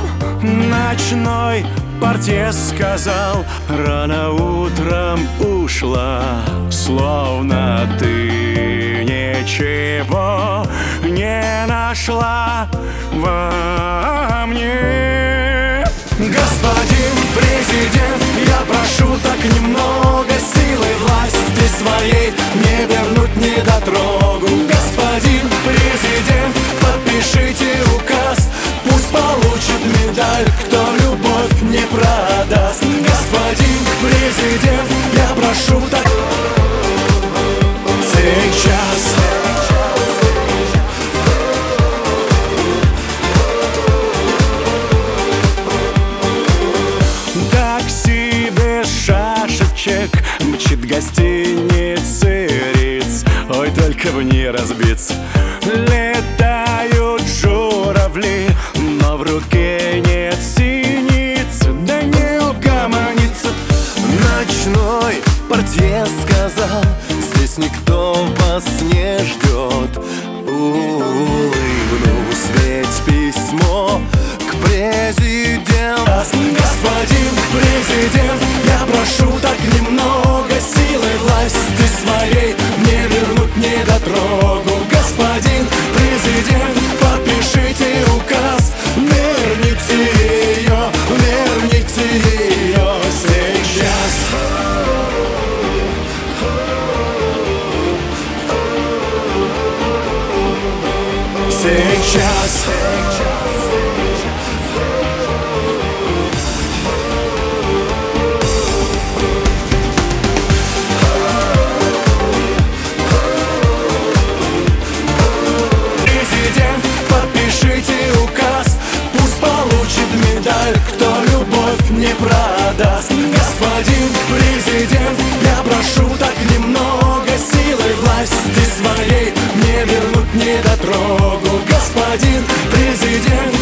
Ночной портье сказал: рано утром ушла, словно ты ничего не нашла во мне. Господин президент, я прошу так немного, силой власти своей не вернуть недотрогу. Господин президент, подпишите указ, пусть получит медаль, кто любовь не продаст. Господин президент, я прошу так сейчас. Такси без шашечек мчит гостиницы Риц. Ой, только бы не разбиться. Летают журавли, но в руке нет синиц, да не угомонится. Ночной портье сказал: здесь никто вас не ждет. Улыбнусь, ведь письмо к президенту. Господин президент, я прошу так немного, силой власти своей не вернуть недотрогу. Господин президент, подпишите указ, верните ее сейчас. Сейчас. Президент, подпишите указ, пусть получит медаль, кто любовь не продаст. Господин президент, я прошу так немного, силой власти своей не вернуть недотрогу. Господин президент,